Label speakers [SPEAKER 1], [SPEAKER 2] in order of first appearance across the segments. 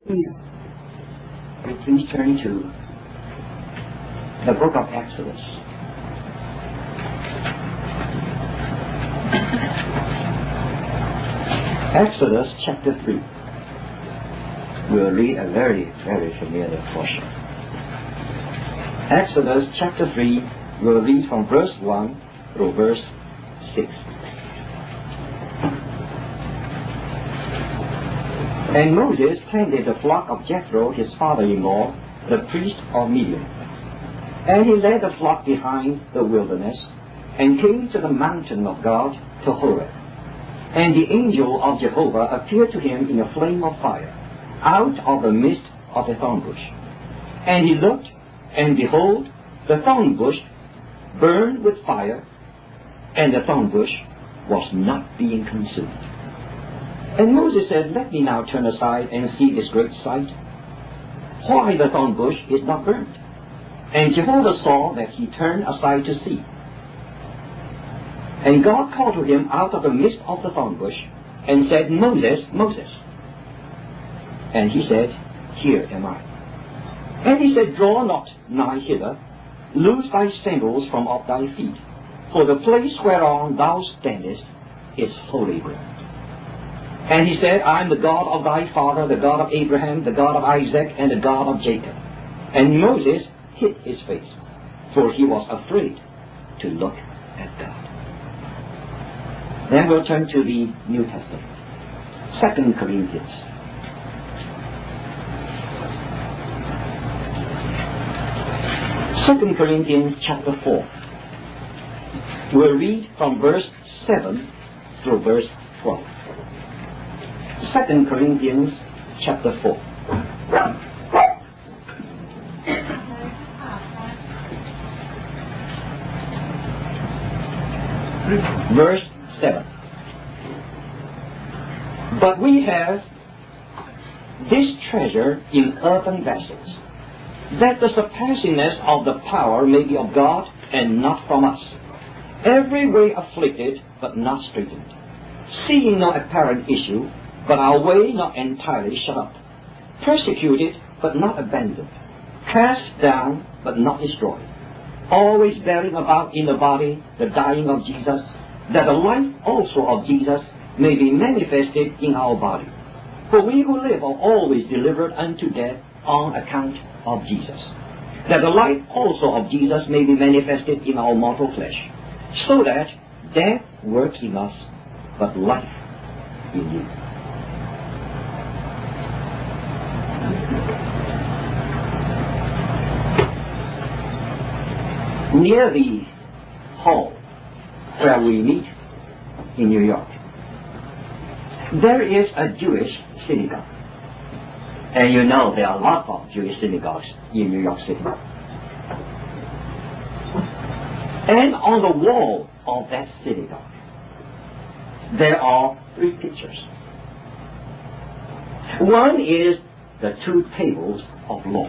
[SPEAKER 1] Please turn to the book of Exodus. Exodus chapter 3. We'll read a very, very familiar portion. Exodus chapter 3, we'll read from verse 1 through verse 6. And Moses tended the flock of Jethro, his father-in-law, the priest of Midian. And he led the flock behind the wilderness, and came to the mountain of God, to Horeb. And the angel of Jehovah appeared to him in a flame of fire, out of the midst of a thorn bush. And he looked, and behold, the thorn bush burned with fire, and the thorn bush was not being consumed. And Moses said, "Let me now turn aside and see this great sight, why the thorn bush is not burned." And Jehovah saw that he turned aside to see. And God called to him out of the midst of the thorn bush, and said, "Moses, Moses." And he said, "Here am I." And he said, "Draw not nigh hither, loose thy sandals from off thy feet, for the place whereon thou standest is holy ground." And he said, "I am the God of thy father, the God of Abraham, the God of Isaac, and the God of Jacob." And Moses hid his face, for he was afraid to look at God. Then we'll turn to the New Testament. 2 Corinthians. Second Corinthians chapter 4. We'll read from verse 7 through verse 12. 2 Corinthians chapter 4. Verse 7. But we have this treasure in earthen vessels, that the surpassingness of the power may be of God and not from us, every way afflicted but not straitened, seeing no apparent issue, but our way not entirely shut up, persecuted but not abandoned, cast down but not destroyed, always bearing about in the body the dying of Jesus, that the life also of Jesus may be manifested in our body. For we who live are always delivered unto death on account of Jesus, that the life also of Jesus may be manifested in our mortal flesh, so that death works in us, but life in you. Near the hall where we meet in New York, there is a Jewish synagogue. And you know there are a lot of Jewish synagogues in New York City. And on the wall of that synagogue, there are 3 pictures. One is the 2 tables of law.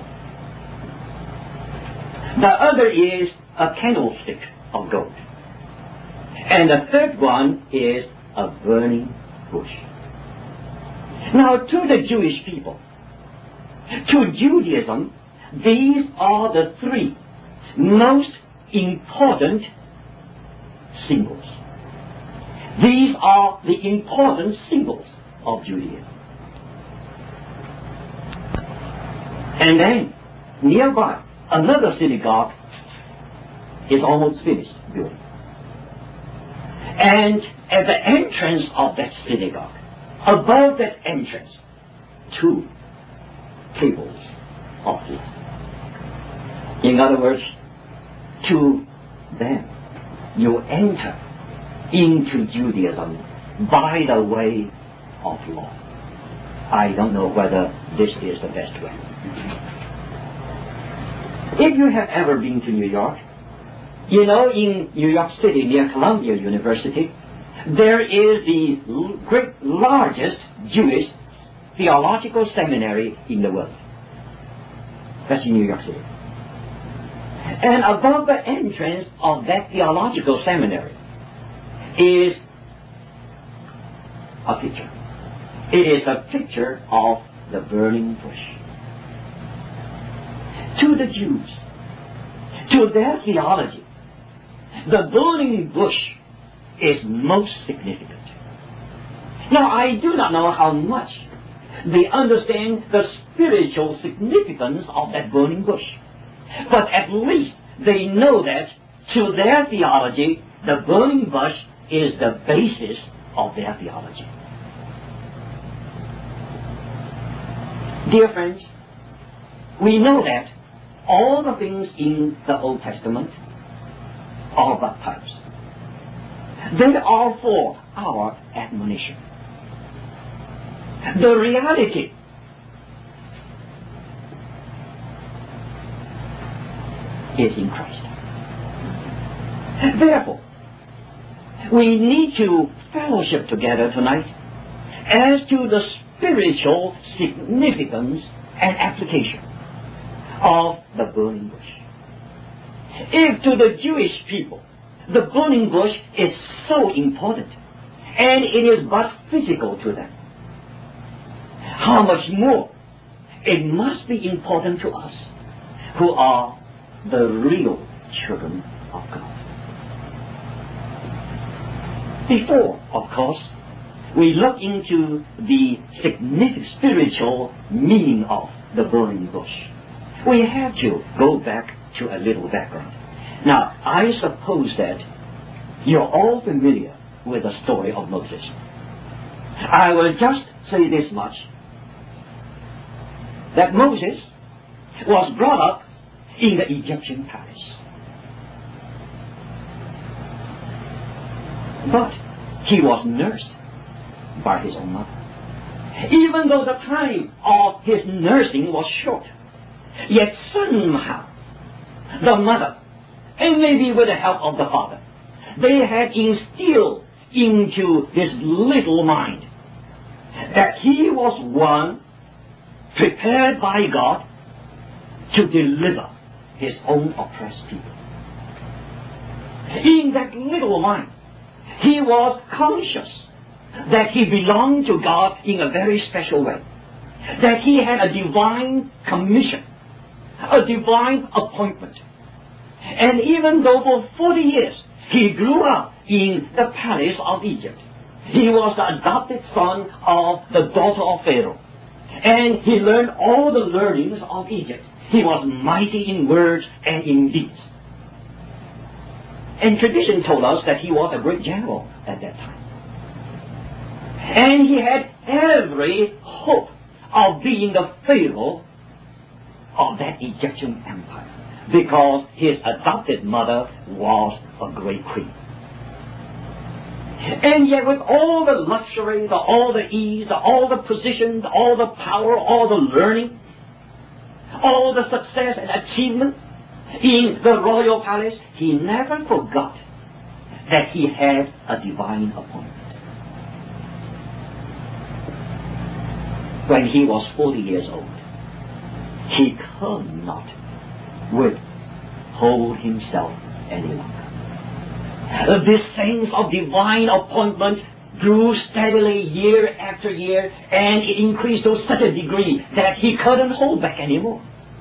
[SPEAKER 1] The other is a candlestick of gold. And the third one is a burning bush. Now, to the Jewish people, to Judaism, these are the 3 most important symbols. These are the important symbols of Judaism. And then, nearby, another synagogue is almost finished building. And at the entrance of that synagogue, above that entrance, 2 tables of law. In other words, to them, you enter into Judaism by the way of law. I don't know whether this is the best way. If you have ever been to New York, you know in New York City near Columbia University, there is the largest Jewish theological seminary in the world. That's in New York City. And above the entrance of that theological seminary is a picture. It is a picture of the burning bush. To the Jews, to their theology, the burning bush is most significant. Now, I do not know how much they understand the spiritual significance of that burning bush, but at least they know that to their theology, the burning bush is the basis of their theology. Dear friends, we know that all the things in the Old Testament are but types. They are for our admonition. The reality is in Christ. Therefore, we need to fellowship together tonight as to the spiritual significance and application of the burning bush. If to the Jewish people the burning bush is so important, and it is but physical to them, how much more it must be important to us who are the real children of God. Before, of course, we look into the significant spiritual meaning of the burning bush, we have to go back to a little background. Now, I suppose that you're all familiar with the story of Moses. I will just say this much, that Moses was brought up in the Egyptian palace. But he was nursed by his own mother. Even though the time of his nursing was short, yet somehow the mother, and maybe with the help of the father, they had instilled into his little mind that he was one prepared by God to deliver his own oppressed people. In that little mind, he was conscious that he belonged to God in a very special way, that he had a divine commission, a divine appointment. And even though for 40 years he grew up in the palace of Egypt, he was the adopted son of the daughter of Pharaoh, and he learned all the learnings of Egypt. He was mighty in words and in deeds. And tradition told us that he was a great general at that time. And he had every hope of being the Pharaoh of that Egyptian empire, because his adopted mother was a great queen. And yet with all the luxury, all the ease, all the positions, all the power, all the learning, all the success and achievement in the royal palace, he never forgot that he had a divine appointment. When he was 40 years old, he could not withhold himself any longer. This sense of divine appointment grew steadily year after year, and it increased to such a degree that he couldn't hold back anymore.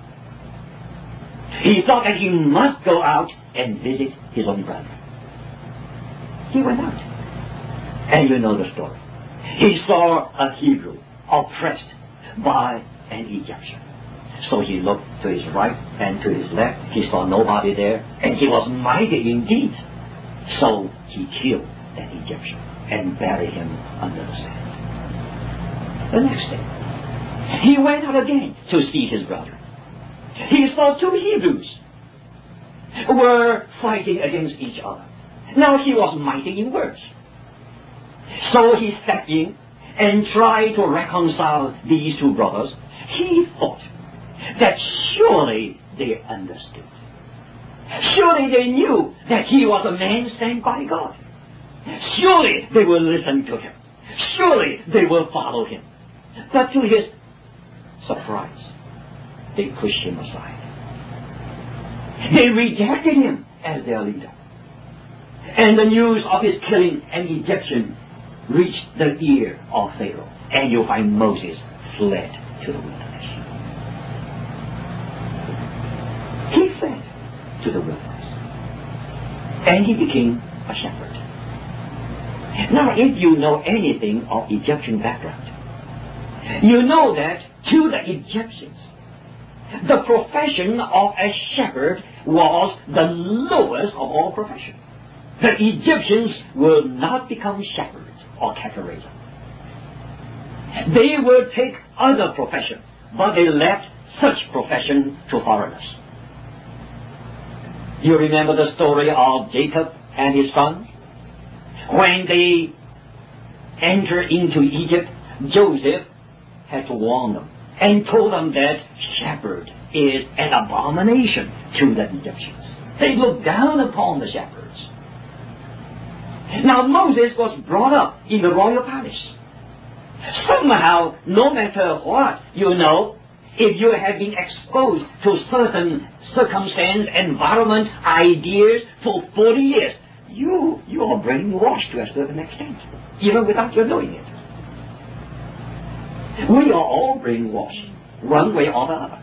[SPEAKER 1] He thought that he must go out and visit his own brother. He went out. And you know the story. He saw a Hebrew oppressed by an Egyptian. So he looked to his right and to his left. He saw nobody there, and he was mighty indeed. So he killed that Egyptian and buried him under the sand. The next day, he went out again to see his brother. He saw two Hebrews were fighting against each other. Now he was mighty in words. So he stepped in and tried to reconcile these two brothers. He thought that surely they understood. Surely they knew that he was a man sent by God. Surely they will listen to him. Surely they will follow him. But to his surprise, they pushed him aside. They rejected him as their leader. And the news of his killing an Egyptian reached the ear of Pharaoh. And you find Moses fled to the wilderness. He fled to the wilderness. And he became a shepherd. Now, if you know anything of Egyptian background, you know that to the Egyptians, the profession of a shepherd was the lowest of all professions. The Egyptians will not become shepherds or cattle raisers. They will take other profession, but they left such profession to foreigners. You remember the story of Jacob and his sons? When they entered into Egypt, Joseph had to warn them and told them that shepherd is an abomination to the Egyptians. They looked down upon the shepherds. Now Moses was brought up in the royal palace. Somehow, no matter what, if you have been exposed to certain circumstance, environment, ideas for 40 years, you are brainwashed to a certain extent, even without your knowing it. We are all brainwashed, one way or the other.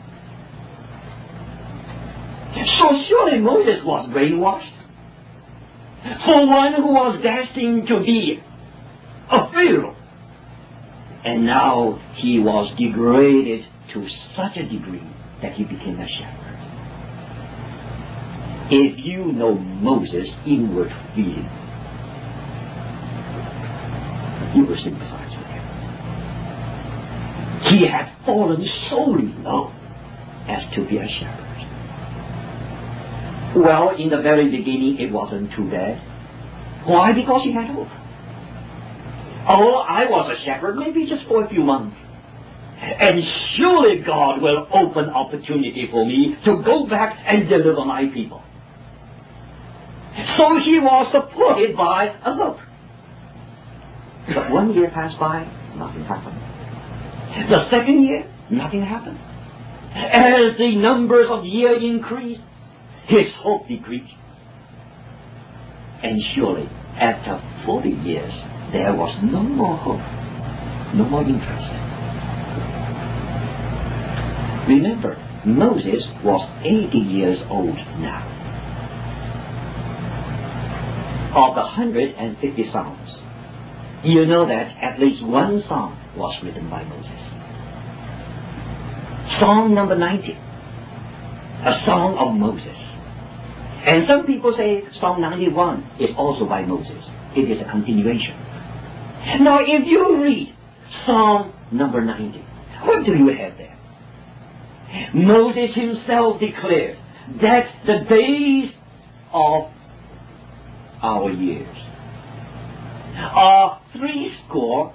[SPEAKER 1] So surely Moses was brainwashed. For one who was destined to be a Pharaoh. And now he was degraded to such a degree that he became a shepherd. If you know Moses' inward feeling, you will sympathize with him. He had fallen so low as to be a shepherd. Well, in the very beginning, it wasn't too bad. Why? Because he had hope. Oh, I was a shepherd, maybe just for a few months. And surely God will open opportunity for me to go back and deliver my people. So he was supported by a hope. But 1 year passed by, nothing happened. The second year, nothing happened. As the numbers of years increased, his hope decreased. And surely, after 40 years, there was no more hope, no more interest. Remember, Moses was 80 years old now. Of the 150 Psalms, you know that at least one psalm was written by Moses. Psalm number 90, a song of Moses. And some people say Psalm 91 is also by Moses. It is a continuation. Now, if you read Psalm number 90, what do you have there? Moses himself declared that the days of our years are 70.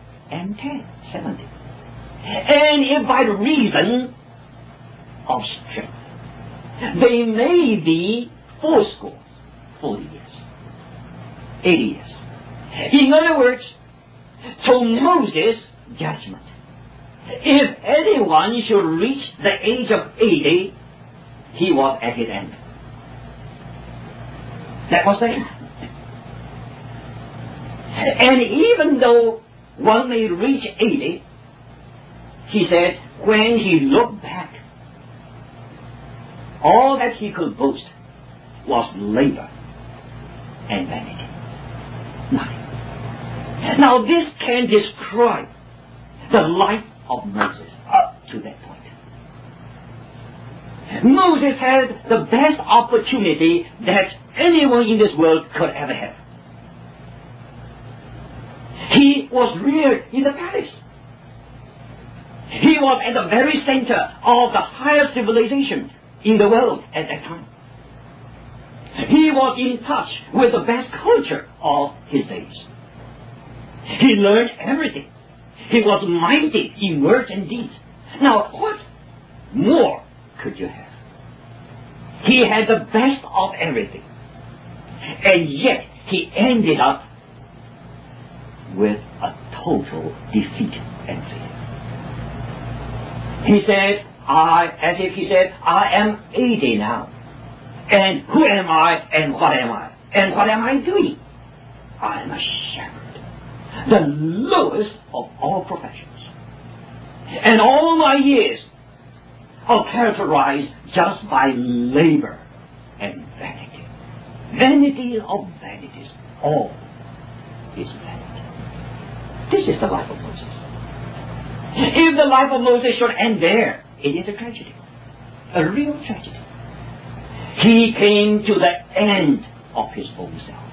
[SPEAKER 1] And if by the reason of strength, they may be 40 years, 80 years. In other words, to Moses' judgment, if anyone should reach the age of 80, he was at his end. That was the end. And even though one may reach 80, he said, when he looked back, all that he could boast was labor and vanity. Nothing. Now this can describe the life of Moses up to that point. Moses had the best opportunity that anyone in this world could ever have. He was reared in the palace. He was at the very center of the highest civilization in the world at that time. He was in touch with the best culture of his days. He learned everything. He was mighty in words and deeds. Now, what more could you have? He had the best of everything. And yet, he ended up with a total defeat and failure. He said, I am 80 now. And who am I and what am I? And what am I doing? I am a shepherd. The lowest of all professions. And all my years are characterized just by labor and vanity. Vanity of vanities. All is vanity. This is the life of Moses. If the life of Moses should end there, it is a tragedy. A real tragedy. He came to the end of his own self.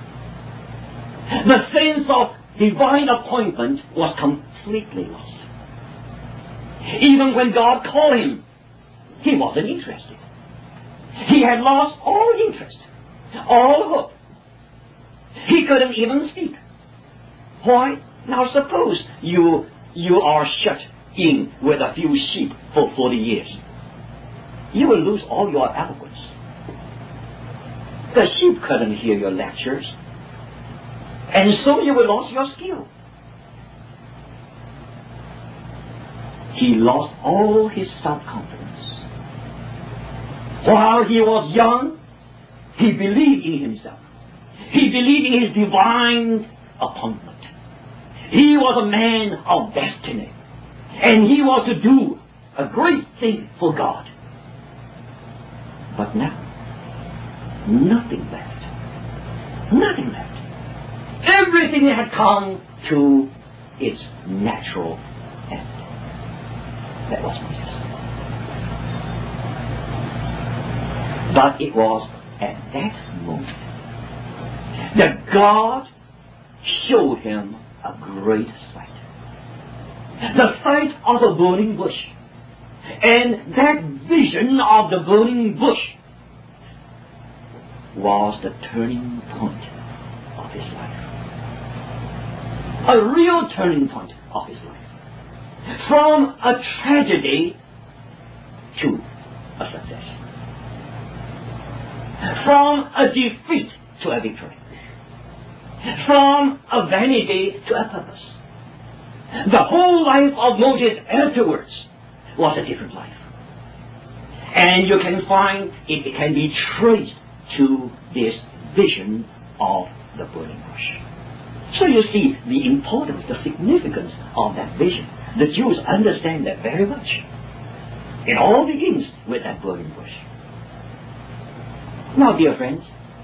[SPEAKER 1] The sense of divine appointment was completely lost. Even when God called him, he wasn't interested. He had lost all interest, all hope. He couldn't even speak. Why? Now suppose you are shut in with a few sheep for 40 years. You will lose all your eloquence. The sheep couldn't hear your lectures, and so you will lose your skill. He lost all his self-confidence. While he was young, he believed in himself. He believed in his divine appointment. He was a man of destiny, and he was to do a great thing for God. But now, nothing left. Nothing left. Everything had come to its natural end. That was Moses. But it was at that moment that God showed him a great sight. The sight of a burning bush. And that vision of the burning bush was the turning point of his life. A real turning point of his life. From a tragedy to a success. From a defeat to a victory. From a vanity to a purpose. The whole life of Moses afterwards was a different life. And you can find it can be traced to this vision of the burning bush. So you see the importance, the significance of that vision. The Jews understand that very much. It all begins with that burning bush. Now, dear friends,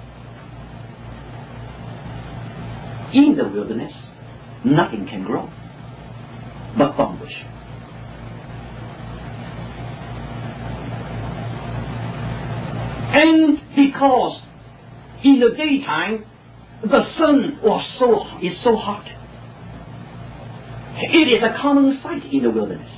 [SPEAKER 1] in the wilderness, nothing can grow but thorn bush. And because in the daytime the sun is so hot, it is a common sight in the wilderness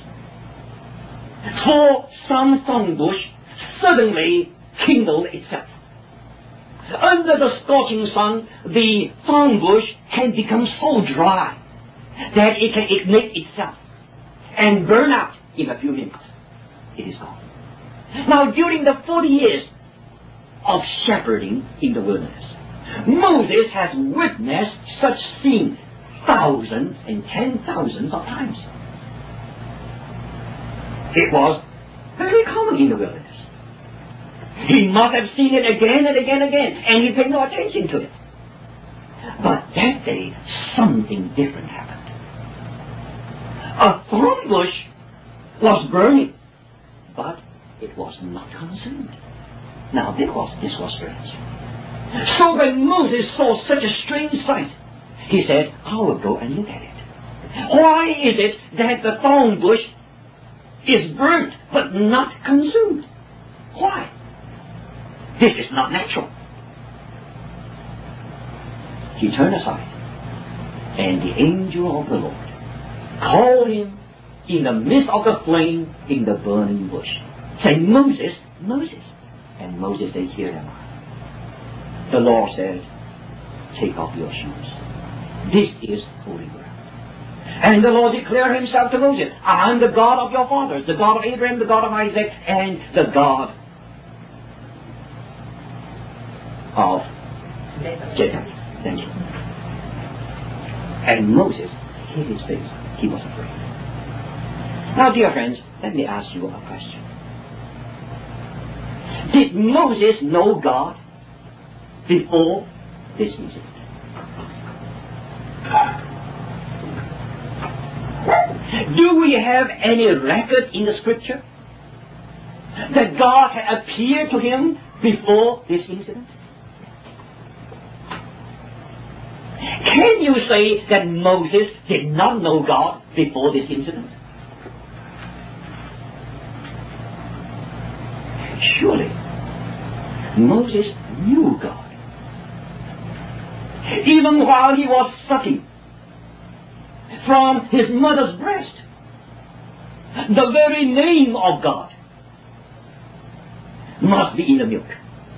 [SPEAKER 1] for some thorn bush suddenly kindle itself. Under the scorching sun, the thorn bush can become so dry that it can ignite itself and burn out in a few minutes. It is gone. Now, during the 40 years of shepherding in the wilderness, Moses has witnessed such scenes thousands and 10,000s of times. It was very common in the wilderness. He must have seen it again and again and again, and he paid no attention to it. But that day, something different happened. A thorn bush was burning, but it was not consumed. Now, this was strange. So when Moses saw such a strange sight, he said, I will go and look at it. Why is it that the thorn bush is burnt but not consumed? Why? This is not natural. He turned aside, and the angel of the Lord called him in the midst of the flame in the burning bush, saying, Moses, Moses. And Moses said, Here am I. The Lord said, Take off your shoes. This is holy ground. And the Lord declared himself to Moses, I am the God of your fathers, the God of Abraham, the God of Isaac, and the God of Jacob. Thank you. And Moses hid his face. He was afraid. Now, dear friends, let me ask you a question. Did Moses know God before this incident? Do we have any record in the Scripture that God had appeared to him before this incident? Can you say that Moses did not know God before this incident? Surely, Moses knew God. Even while he was sucking from his mother's breast, the very name of God must be in the milk.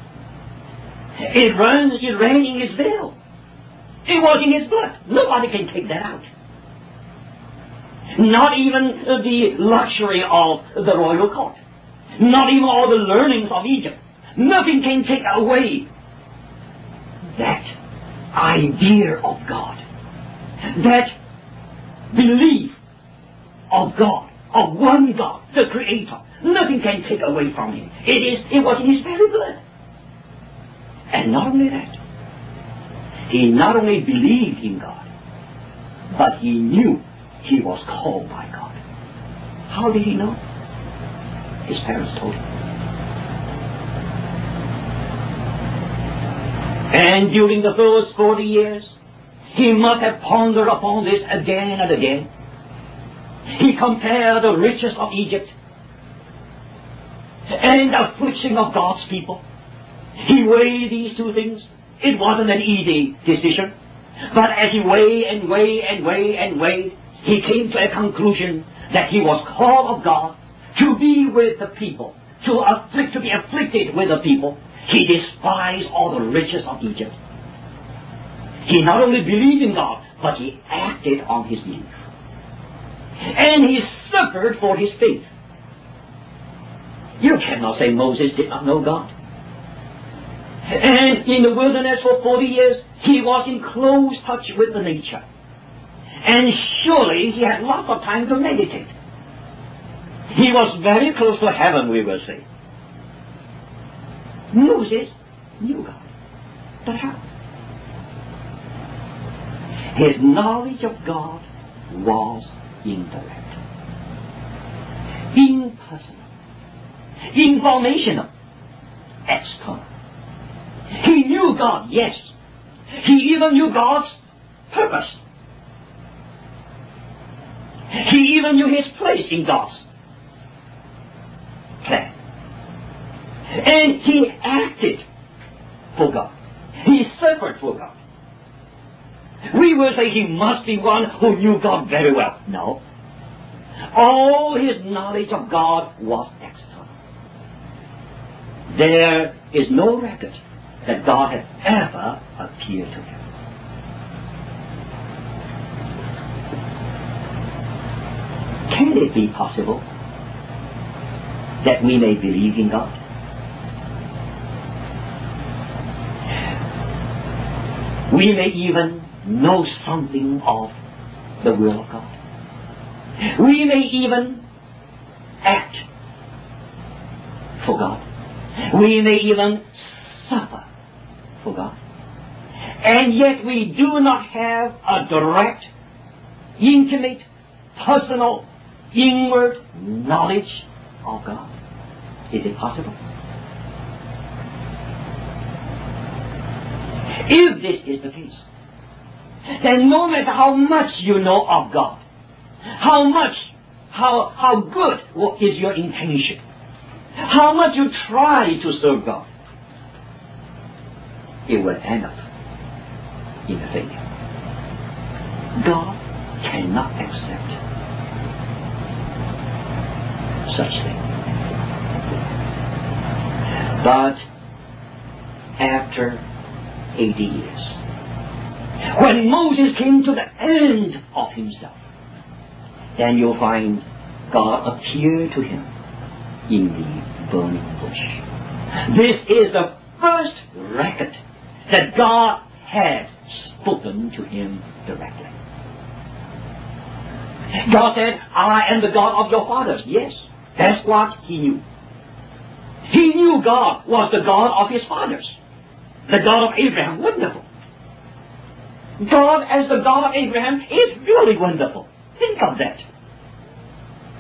[SPEAKER 1] It ran in his veil. It was in his blood. Nobody can take that out. Not even the luxury of the royal court. Not even all the learnings of Egypt. Nothing can take away that idea of God. That belief of God, of one God, the Creator. Nothing can take away from him. It was in his very blood. And not only that, he not only believed in God, but he knew he was called by God. How did he know? His parents told him. And during the first 40 years, he must have pondered upon this again and again. He compared the riches of Egypt and the affliction of God's people. He weighed these two things. It wasn't an easy decision. But as he weighed and weighed, he came to a conclusion that he was called of God to be with the people, to be afflicted with the people. He despised all the riches of Egypt. He not only believed in God, but he acted on his belief. And he suffered for his faith. You cannot say Moses did not know God. And in the wilderness for 40 years, he was in close touch with the nature. And surely he had lots of time to meditate. He was very close to heaven, we will say. Moses knew God. But how? His knowledge of God was indirect, impersonal, informational, external. He knew God, yes. He even knew God's purpose. He even knew his place in God's plan. And he acted for God. He suffered for God. We will say he must be one who knew God very well. No. All his knowledge of God was external. There is no record that God has ever appeared to him. Can it be possible that we may believe in God? We may even know something of the will of God. We may even act for God. We may even suffer for God. And yet we do not have a direct, intimate, personal, inward knowledge of God. Is it possible? If this is the case, then no matter how much you know of God, how good is your intention, how much you try to serve God, it will end up in a failure. God cannot accept such thing. But after 80 years, when Moses came to the end of himself, then you'll find God appeared to him in the burning bush. This is the first record that God had spoken to him directly. God said, I am the God of your fathers. Yes, that's what he knew. He knew God was the God of his fathers, the God of Abraham. Wonderful. God as the God of Abraham is really wonderful. Think of that.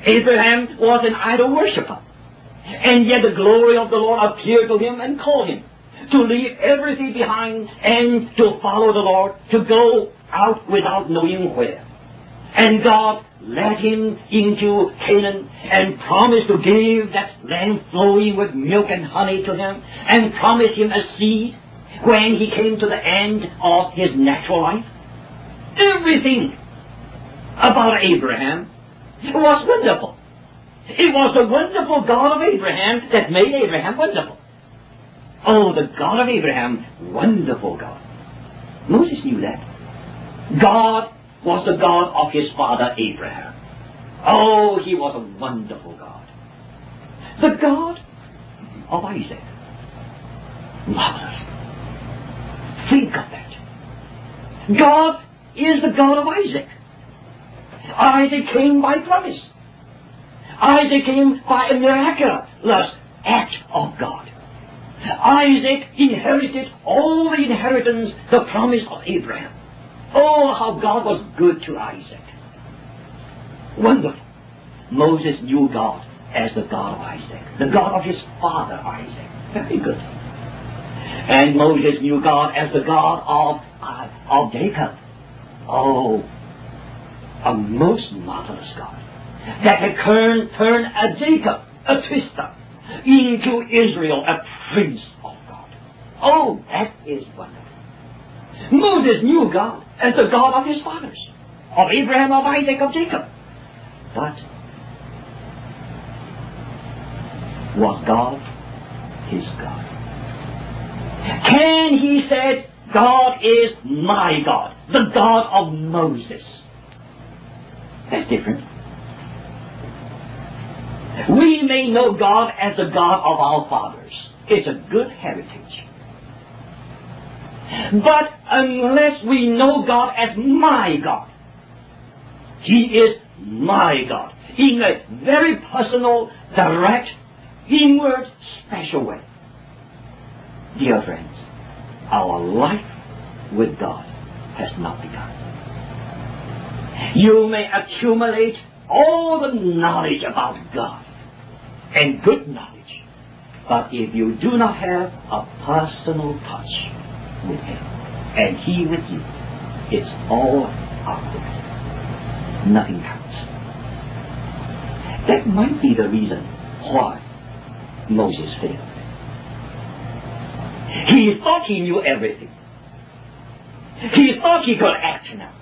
[SPEAKER 1] Abraham was an idol worshiper. And yet the glory of the Lord appeared to him and called him to leave everything behind and to follow the Lord, to go out without knowing where. And God led him into Canaan and promised to give that land flowing with milk and honey to him, and promised him a seed when he came to the end of his natural life. Everything about Abraham was wonderful. It was the wonderful God of Abraham that made Abraham wonderful. Oh, the God of Abraham, wonderful God. Moses knew that. God was the God of his father Abraham. Oh, he was a wonderful God. The God of Isaac. Marvelous. Think of that. God is the God of Isaac. Isaac came by promise. Isaac came by a miraculous act of God. Isaac inherited all the inheritance, the promise of Abraham. Oh, how God was good to Isaac. Wonderful. Moses knew God as the God of Isaac, the God of his father Isaac. Very good. And Moses knew God as the God of Jacob. Oh, a most marvelous God that had turned a Jacob, a twister, into Israel, a prince of God. Oh, that is wonderful. Moses knew God as the God of his fathers, of Abraham, of Isaac, of Jacob. But was God his God? Can he say, God is my God, the God of Moses? That's different. We may know God as the God of our fathers. It's a good heritage. But unless we know God as my God, He is my God in a very personal, direct, inward, special way. Dear friends, our life with God has not begun. You may accumulate all the knowledge about God and good knowledge, but if you do not have a personal touch with Him and He with you, it's all outward. Nothing counts. That might be the reason why Moses failed. He thought he knew everything. He thought he could act now.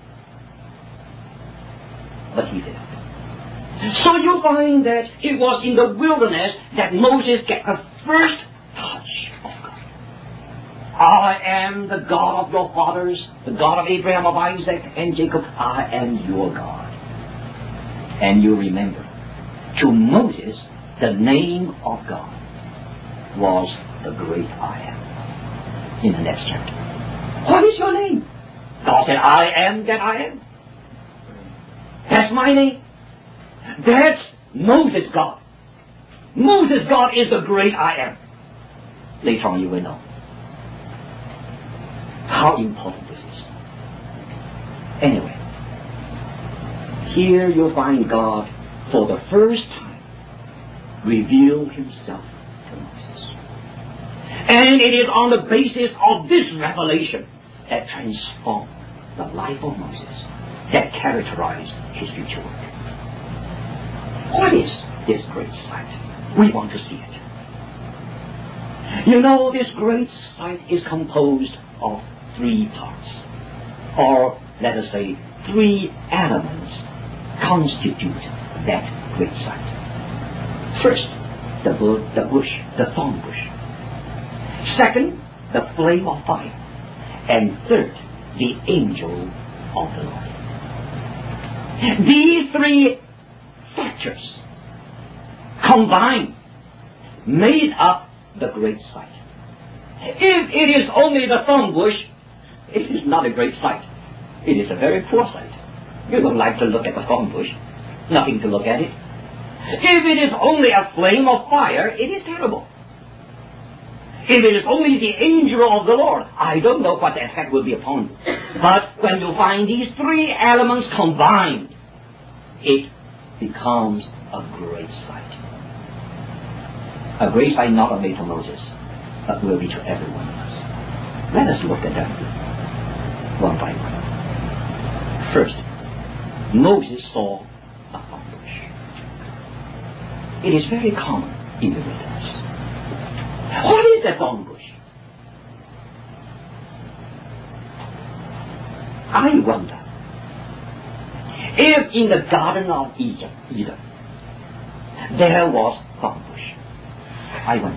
[SPEAKER 1] But he didn't. So you find that it was in the wilderness that Moses got the first touch of God. I am the God of your fathers, the God of Abraham, of Isaac, and Jacob. I am your God. And you remember, to Moses, the name of God was the great I am. In the next chapter. What is your name? God said, I am that I am. That's my name. That's Moses' God. Moses' God is the great I am. Later on you will know how important this is. Anyway, here you'll find God for the first time reveal Himself to Moses. And it is on the basis of this revelation that transformed the life of Moses, that characterized his future work. What is this great sight? We want to see it. You know, this great sight is composed of three parts, or let us say 3 elements constitute that great sight. First, the bush, the thorn bush. Second, the flame of fire. And third, the angel of the Lord. These 3 factors combined made up the great sight. If it is only the thorn bush, it is not a great sight. It is a very poor sight. You don't like to look at the thorn bush. Nothing to look at it. If it is only a flame of fire, it is terrible. If it is only the angel of the Lord, I don't know what the effect will be upon you. But when you find these 3 elements combined, it becomes a great sight. A great sight not only to Moses, but will be to every one of us. Let us look at them one by one. First, Moses saw a thorn bush. It is very common in the wilderness. What is a thorn bush? I wonder if in the Garden of Eden there was thorn bush. I wonder.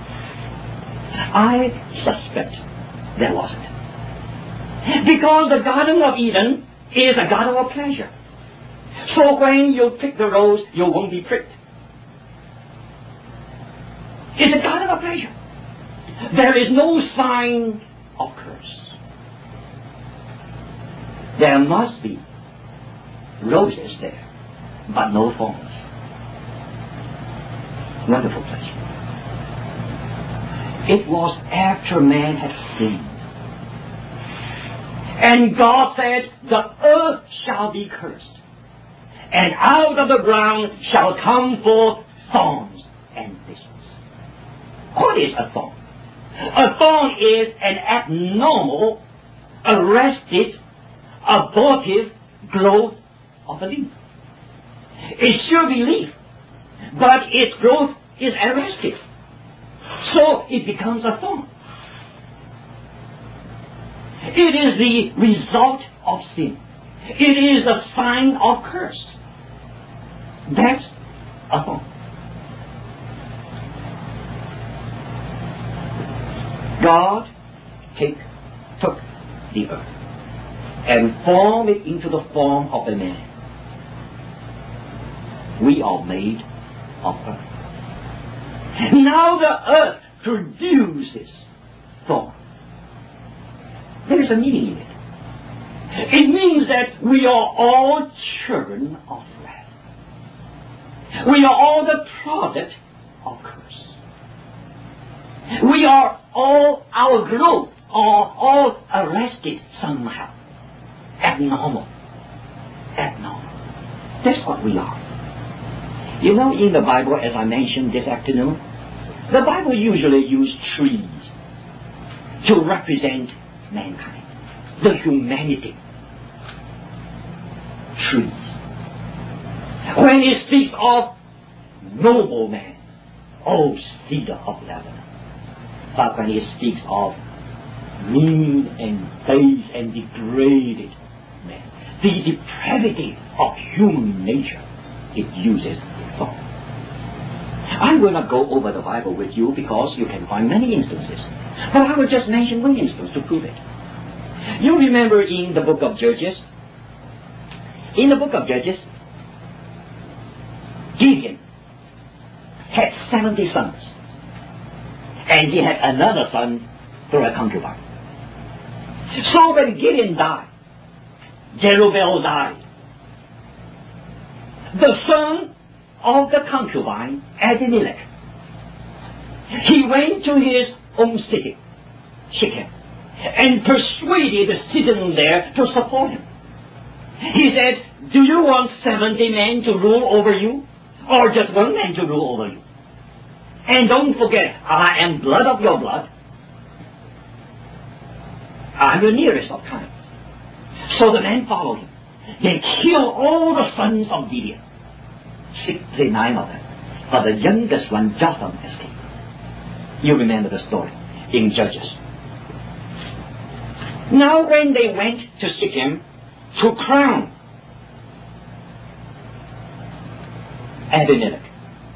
[SPEAKER 1] I suspect there wasn't. Because the Garden of Eden is a garden of pleasure. So when you pick the rose, you won't be pricked. It's a garden of pleasure. There is no sign of curse. There must be roses there, but no thorns. Wonderful pleasure. It was after man had sinned. And God said, the earth shall be cursed, and out of the ground shall come forth thorns and thistles. What is a thorn? A thorn is an abnormal, arrested, abortive growth of a leaf. It should be leaf, but its growth is arrested. So it becomes a thorn. It is the result of sin. It is a sign of curse. That's a thorn. God took the earth and formed it into the form of a man. We are made of earth. Now the earth produces thorn. There is a meaning in it. It means that we are all children of wrath. We are all the product of curse. We are all, our growth are all arrested somehow. Abnormal. That's what we are. You know, in the Bible, as I mentioned this afternoon, the Bible usually uses trees to represent mankind, the humanity. Trees. When it speaks of noble man, oh, cedar of Lebanon. But when it speaks of mean and base and degraded man, the depravity of human nature, it uses thorn. I will not go over the Bible with you because you can find many instances. But I will just mention one instance to prove it. You remember in the book of Judges, Gideon had 70 sons. And he had another son through a concubine. So when Gideon died, Jerubbaal died. The son of the concubine, Abimelech, he went to his own city, Shechem, and persuaded the citizens there to support him. He said, do you want 70 men to rule over you, or just one man to rule over you? And don't forget, I am blood of your blood. I'm the nearest of kin. So the men followed him. They killed all the sons of Gideon, 69 of them. But the youngest one, Jotham, escaped. You remember the story in Judges. Now when they went to Shechem to crown Abimelech,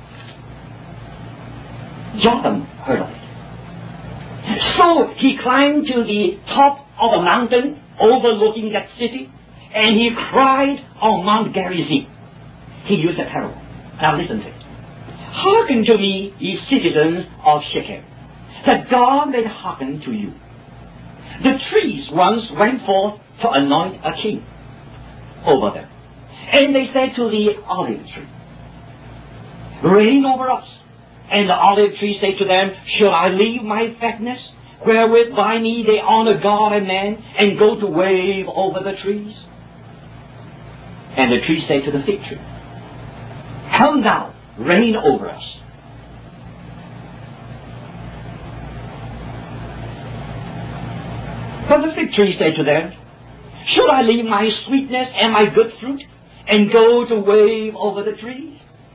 [SPEAKER 1] Jotham heard of it. So he climbed to the top of a mountain overlooking that city, and he cried on Mount Gerizim. He used a parable. Now listen to it. Hearken to me, ye citizens of Shechem, that God may hearken to you. The trees once went forth to anoint a king over them. And they said to the olive tree, reign over us. And the olive tree said to them, shall I leave my fatness, wherewith by me they honor God and man, and go to wave over the trees? And the tree said to the fig tree, Come thou, reign over us. But the fig tree said to them, should I leave my sweetness and my good fruit and go to wave over the trees?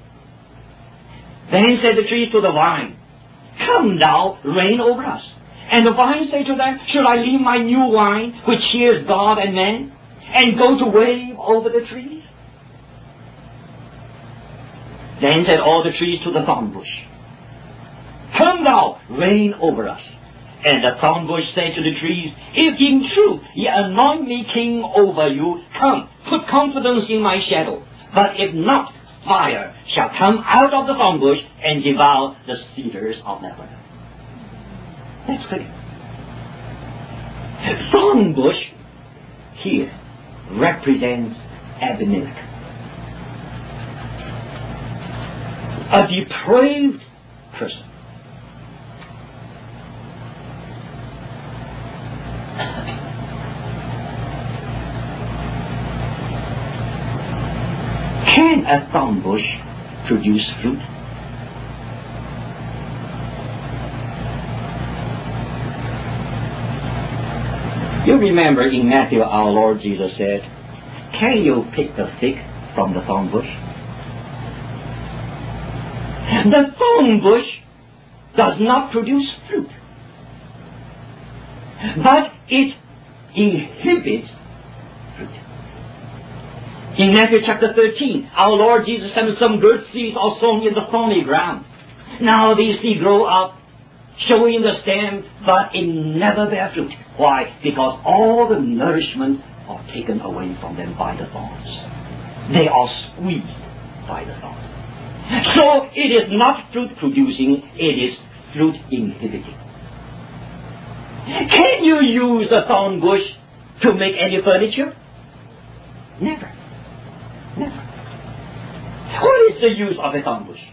[SPEAKER 1] Then said the trees to the vine, come thou, reign over us. And the vine said to them, should I leave my new wine, which cheers God and men, and go to wave over the trees? Then said all the trees to the thorn bush, come thou, reign over us. And the thorn bush said to the trees, if in truth ye anoint me king over you, come, put confidence in my shadow. But if not, fire shall come out of the thorn bush and devour the cedars of Lebanon. That's clear. Thorn bush here represents Abimelech, a depraved person. Can a thorn bush produce fruit? You remember in Matthew our Lord Jesus said, can you pick the fig from the thorn bush? The thorn bush does not produce fruit, but it inhibits fruit. In Matthew chapter 13, our Lord Jesus said some good seeds are sown in the thorny ground. Now these seeds grow up, showing the stem, but it never bears fruit. Why? Because all the nourishment are taken away from them by the thorns. They are squeezed by the thorns. So it is not fruit producing, it is fruit inhibiting. Can you use a thorn bush to make any furniture? Never. Never. What is the use of a thorn bush?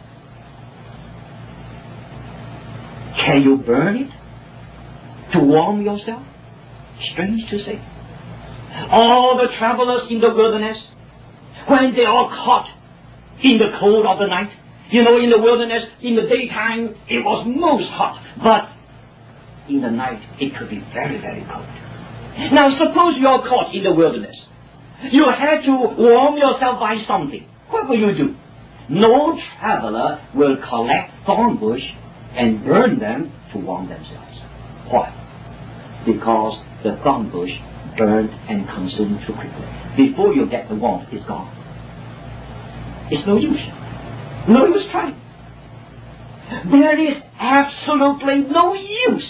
[SPEAKER 1] Can you burn it to warm yourself? Strange to say. All the travelers in the wilderness, when they are caught in the cold of the night, you know, in the wilderness, in the daytime, it was most hot, but in the night, it could be very, very cold. Now, suppose you are caught in the wilderness. You had to warm yourself by something. What will you do? No traveler will collect thorn bush and burn them to warm themselves. Why? Because the thorn bush burned and consumed too quickly. Before you get the warmth, it's gone. It's no use. No use trying. There is absolutely no use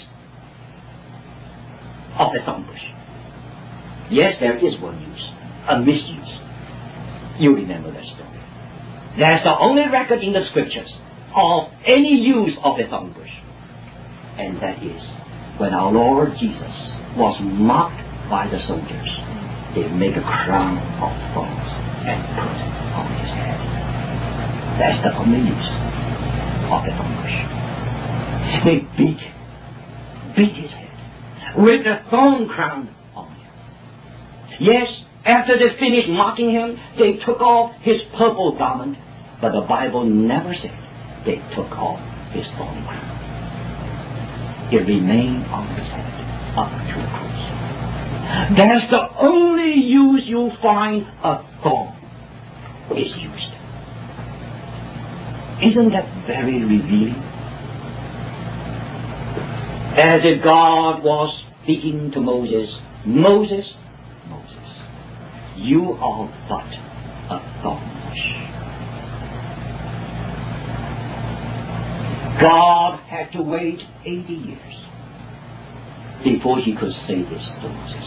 [SPEAKER 1] of the thorn bush. Yes, there is one use, a misuse. You remember that story. That's the only record in the scriptures of any use of the thorn bush. And that is when our Lord Jesus was mocked by the soldiers. They make a crown of thorns and put it on his head. That's the only use of the thorn bush. They beat his head with a thorn crown on him. Yes, after they finished mocking him, they took off his purple garment, but the Bible never said they took off his thorn crown. It remained on his head up to the cross. That's the only use you'll find a thorn is used. Isn't that very revealing? As if God was speaking to Moses, Moses, you are but a thorn bush. God had to wait 80 years before he could say this to Moses.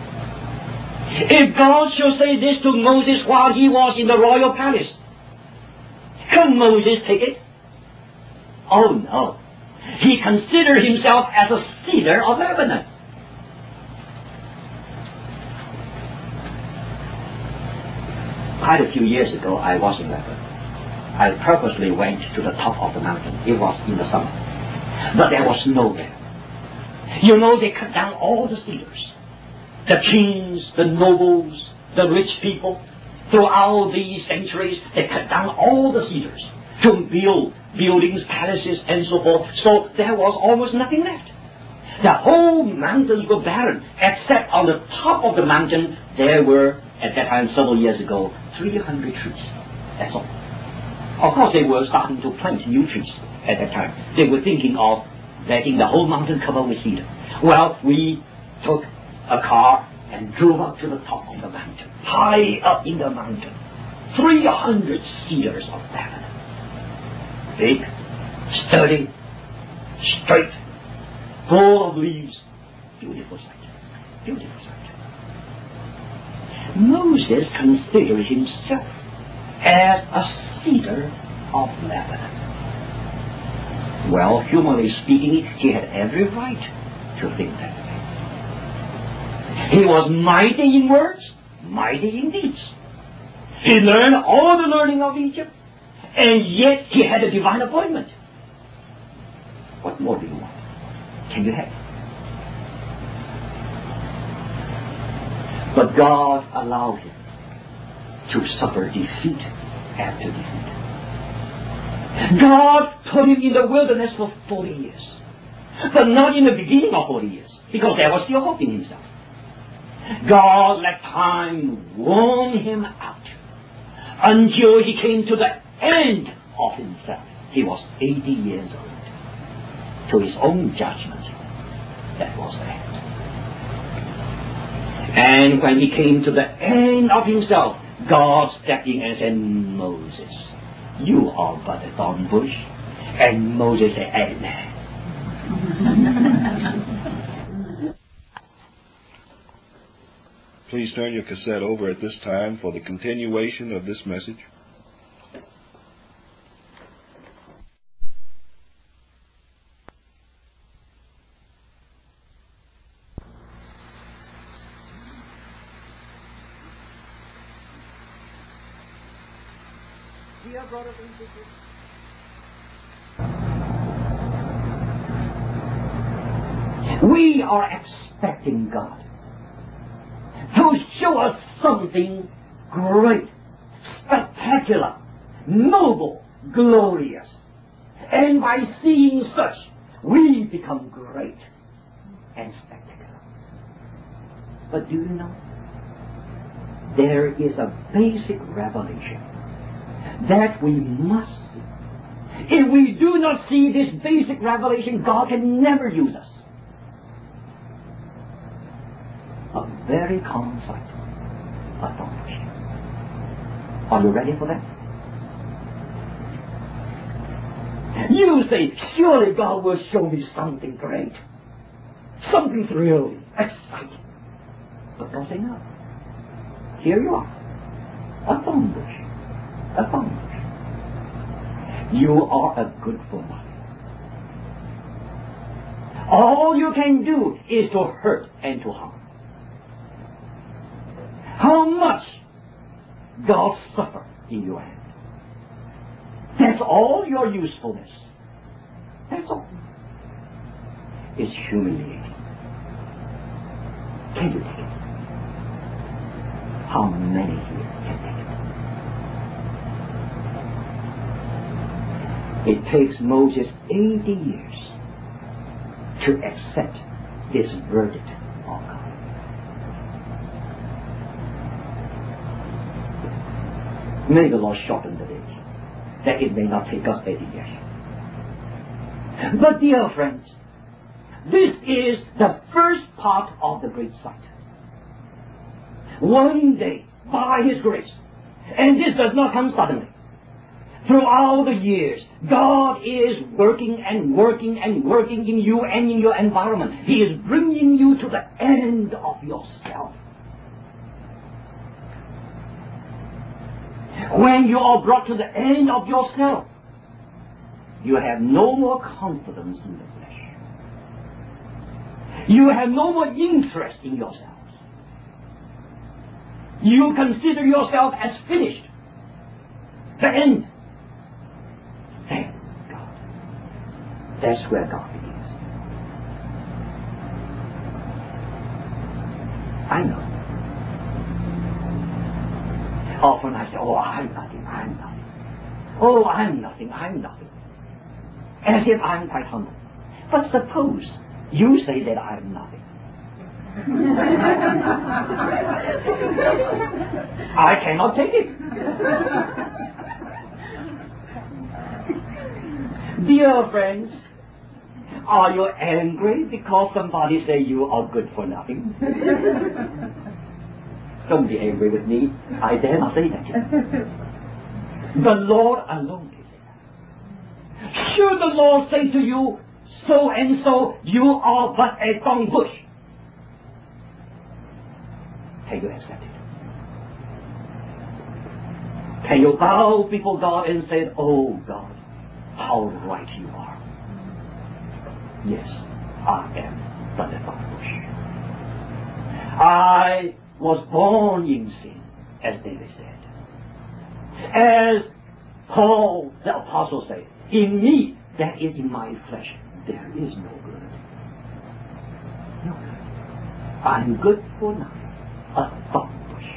[SPEAKER 1] If God should say this to Moses while he was in the royal palace, could Moses take it? Oh no. He considered himself as a cedar of Lebanon. Quite a few years ago, I was in Lebanon. I purposely went to the top of the mountain. It was in the summer. But there was snow there. You know, they cut down all the cedars. The kings, the nobles, the rich people, Throughout these centuries, they cut down all the cedars to build buildings, palaces, and so forth. So there was almost nothing left. The whole mountains were barren, except on the top of the mountain, there were, at that time, several years ago, 300 trees. That's all. Of course, they were starting to plant new trees at that time. They were thinking of letting the whole mountain cover with cedar. Well, we took a car and drove up to the top of the mountain, high up in the mountain. 300 cedars of Lebanon. Big, sturdy, straight, full of leaves. Beautiful sight. Beautiful sight. Moses considered himself as a cedar of Lebanon. Well, humanly speaking, he had every right to think that way. He was mighty in words, mighty in deeds. He learned all the learning of Egypt, and yet he had a divine appointment. What more do you want? Can you have? But God allowed him to suffer defeat after defeat. God put him in the wilderness for 40 years. But not in the beginning of 40 years, because there was still hope in himself. God let time worn him out until he came to the end of himself. He was 80 years old. To his own judgment, that was the end. And when he came to the end of himself, God stepped in and said, Moses, you are but a thorn bush. And Moses said, Amen.
[SPEAKER 2] Please turn your cassette over at this time for the continuation of this message.
[SPEAKER 1] Dear brothers and sisters, we are expecting God to show us something great, spectacular, noble, glorious. And by seeing such, we become great and spectacular. But do you know? There is a basic revelation that we must see. If we do not see this basic revelation, God can never use us. A very common sight, a thorn bush. Are you ready for that? You say, surely God will show me something great, something thrilling, exciting. But don't say no. Here you are, a thorn bush. A thorn bush. You are a good for nothing. All you can do is to hurt and to harm. How much God suffered in your hand. That's all your usefulness. That's all. It's humiliating. Can you take it? How many here can take it? It takes Moses 80 years to accept this verdict of God. May the Lord shorten the day, that it may not take us 80 years. But dear friends, this is the first part of the great sight. One day, by His grace, and this does not come suddenly, throughout the years, God is working and working and working in you and in your environment. He is bringing you to the end of yourself. When you are brought to the end of yourself, you have no more confidence in the flesh. You have no more interest in yourself. You consider yourself as finished. The end. Thank God. That's where God begins. I know. Often I say, oh, I'm nothing, I'm nothing. Oh, I'm nothing, I'm nothing. As if I'm quite humble. But suppose you say that I'm nothing. I cannot take it. Dear friends, are you angry because somebody say you are good for nothing? Don't be angry with me. I dare not say that. The Lord alone can say that. Should the Lord say to you, so and so, you are but a thorn bush, can you accept it? Can you bow before God and say, oh God, how right you are? Yes, I am but a thorn bush. I was born in sin, as David said. As Paul the apostle said, in me, that is in my flesh, there is no good. No good. I'm good for nothing. A thorn bush.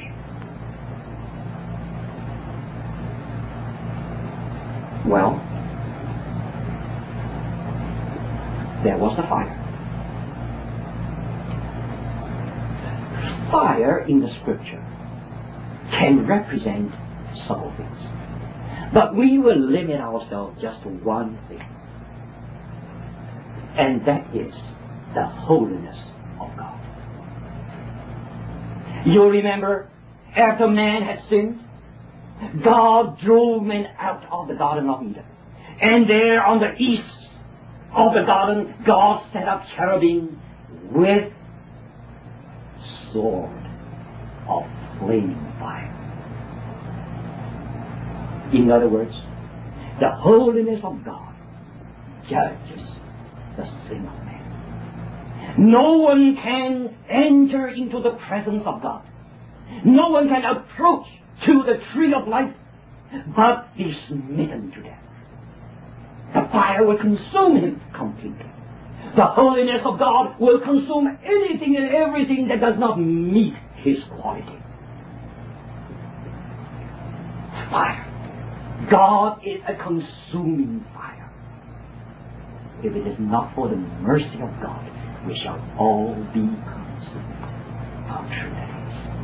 [SPEAKER 1] Well, there was the fire. Fire in the scripture can represent several things. But we will limit ourselves just to one thing. And that is the holiness of God. You remember, after man had sinned, God drove man out of the Garden of Eden. And there on the east of the garden, God set up cherubim with sword of flaming fire. In other words, the holiness of God judges the sin of man. No one can enter into the presence of God. No one can approach to the tree of life but be smitten to death. The fire will consume him completely. The holiness of God will consume anything and everything that does not meet his quality. Fire. God is a consuming fire. If it is not for the mercy of God, we shall all be consumed. How true that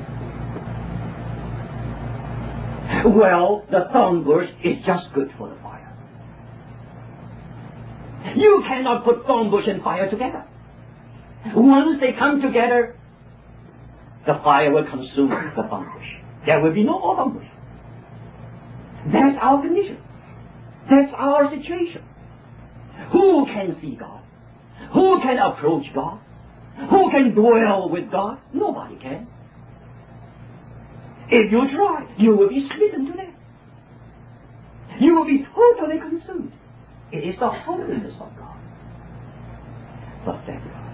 [SPEAKER 1] is. Well, the thorn bush is just good for the fire. You cannot put thorn bush and fire together. Once they come together, the fire will consume the thorn bush. There will be no more thorn bush. That's our condition. That's our situation. Who can see God? Who can approach God? Who can dwell with God? Nobody can. If you try, you will be smitten to death. You will be totally consumed. It is the holiness of God. But thank God,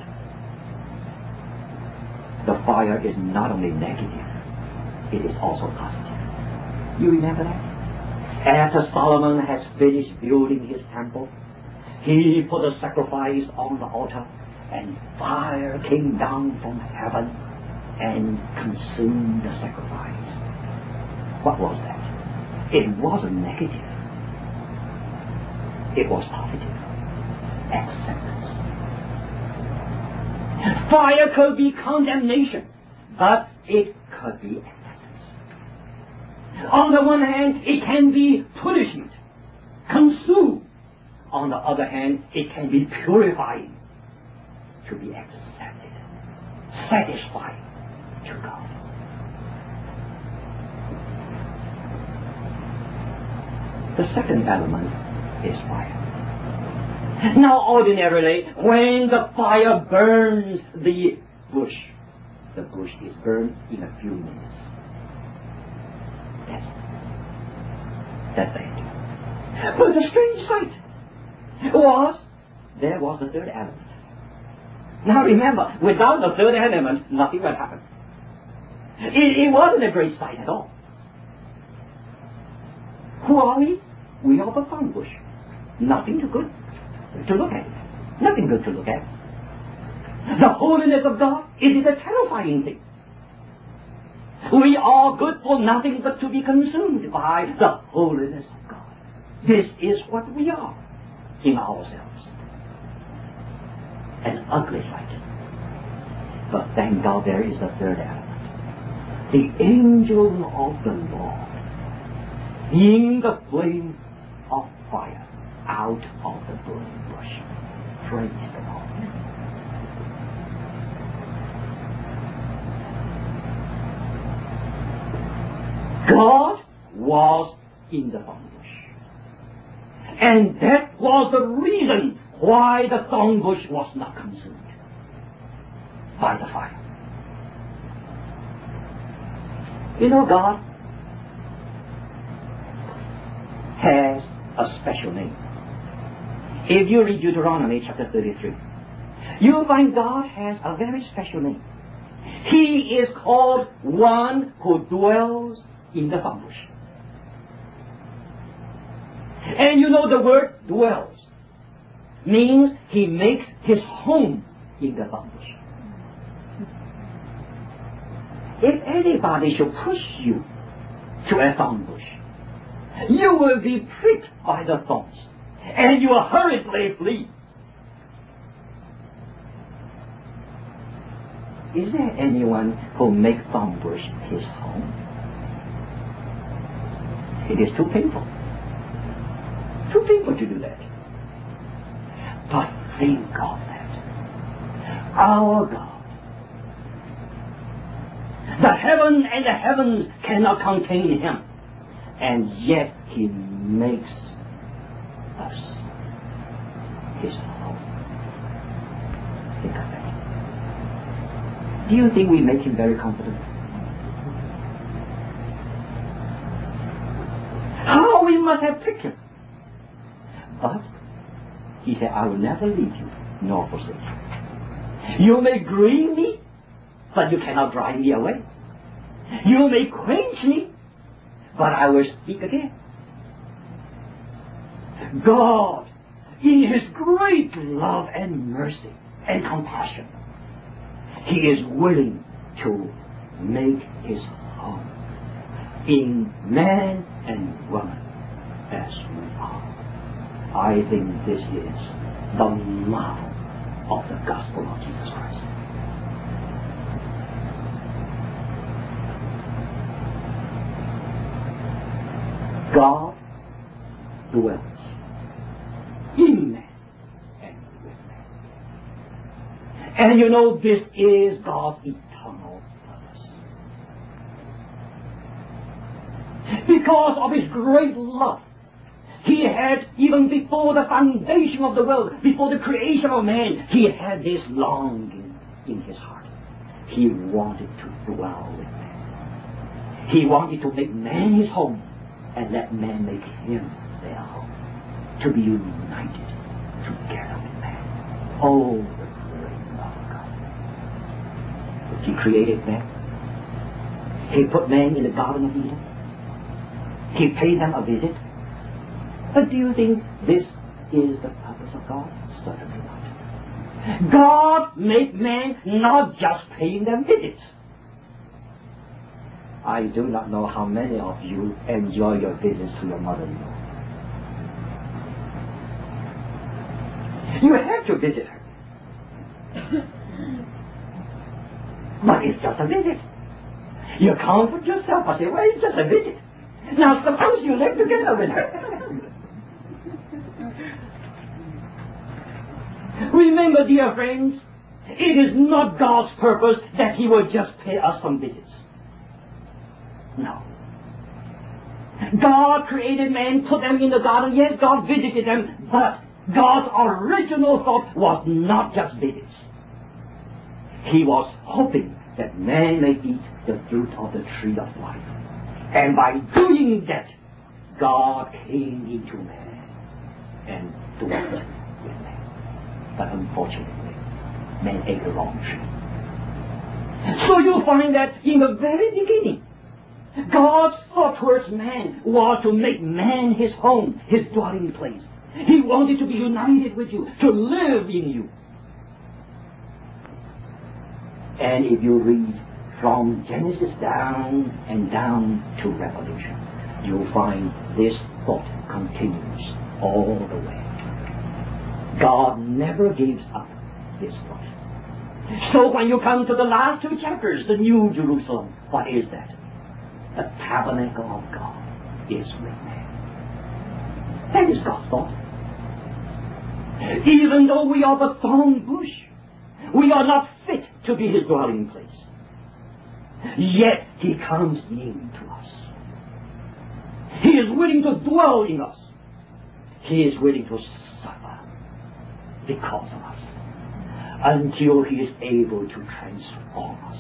[SPEAKER 1] the fire is not only negative, it is also positive. You remember that? After Solomon has finished building his temple, he put a sacrifice on the altar, and fire came down from heaven and consumed the sacrifice. What was that? It wasn't negative. It was positive. Acceptance. Fire could be condemnation, but it could be acceptance. On the one hand, it can be punishment, consume. On the other hand, it can be purifying, to be accepted, satisfying to God. The second element is fire. Now, ordinarily, when the fire burns the bush is burned in a few minutes. That's it. But the strange sight was, there was a third element. Now remember, without the third element, nothing will happen. It wasn't a great sight at all. Who are we? We are the thorn bush. Nothing too good to look at. Nothing good to look at. The holiness of God, it is a terrifying thing. We are good for nothing but to be consumed by the holiness of God. This is what we are in ourselves. An ugly sight. But thank God there is a third element. The angel of the Lord in the flame of fire out of the burning bush. Praise the Lord. God was in the thorn bush. And that was the reason why the thorn bush was not consumed by the fire. You know, God has a special name. If you read Deuteronomy chapter 33, you'll find God has a very special name. He is called one who dwells in the thorn bush. And you know the word dwells means he makes his home in the thorn bush. If anybody should push you to a thorn bush, you will be pricked by the thorns, and you will hurriedly flee. Is there anyone who makes thorn bush his home? It is too painful. Too painful to do that. But thank God that our God, the heaven and the heavens cannot contain him, and yet he makes us his home. Think of that. Do you think we make him very confident? How we must have picked him. But he said, I will never leave you nor forsake you. You may grieve me, but you cannot drive me away. You may quench me, but I will speak again. God, in his great love and mercy and compassion, he is willing to make his home in man and woman as we are. I think this is the marvel of the gospel of Jesus Christ. God dwells in man and with man. And you know, this is God's eternal purpose. Because of his great love, he had, even before the foundation of the world, before the creation of man, he had this longing in his heart. He wanted to dwell with man. He wanted to make man his home and let man make him their home. To be united together with man. Oh, the great love of God. He created man. He put man in the Garden of Eden. He paid them a visit. But do you think this is the purpose of God? Certainly not. God made man not just paying them visits. I do not know how many of you enjoy your visits to your mother-in-law. You have to visit her. But it's just a visit. You comfort yourself by saying, well, it's just a visit. Now suppose you live together with her. Remember, dear friends, it is not God's purpose that he will just pay us some visits. No. God created man, put them in the garden. Yes, God visited them, but God's original thought was not just visits. He was hoping that man may eat the fruit of the tree of life. And by doing that, God came into man and dwelt with man. But unfortunately, man ate the wrong tree. So you'll find that in the very beginning, God's thought towards man was to make man his home, his dwelling place. He wanted to be united with you, to live in you. And if you read from Genesis down and down to Revelation, you'll find this thought continues all the way. God never gives up this thought. So when you come to the last two chapters, the New Jerusalem, what is that? The tabernacle of God is with man. That is God's thought. Even though we are the thorn bush, we are not fit to be His dwelling place. Yet He comes in to us. He is willing to dwell in us. He is willing to suffer because of us until He is able to transform us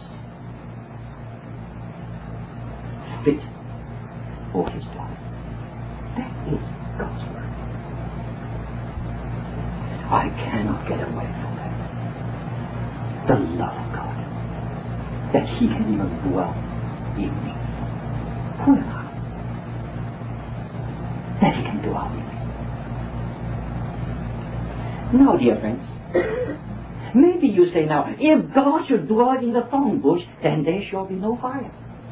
[SPEAKER 1] fit for His dwelling. That is God's word. I cannot get away from that. The love of God. That He can even dwell in me. Who am I? That He can dwell in me. Now, dear friends, maybe you say now, if God should dwell in the thorn bush, then there shall be no fire.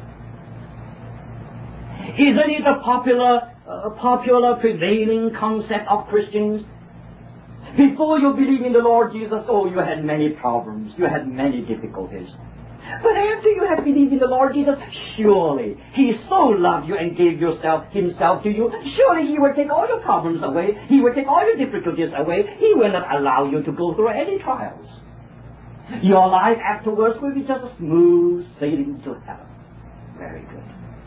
[SPEAKER 1] Isn't it a popular prevailing concept of Christians? Before you believe in the Lord Jesus, you had many problems, you had many difficulties. But after you have believed in the Lord Jesus, surely He so loved you and gave Himself to you, surely He will take all your problems away, He will take all your difficulties away, He will not allow you to go through any trials. Your life afterwards will be just a smooth sailing to heaven. Very good.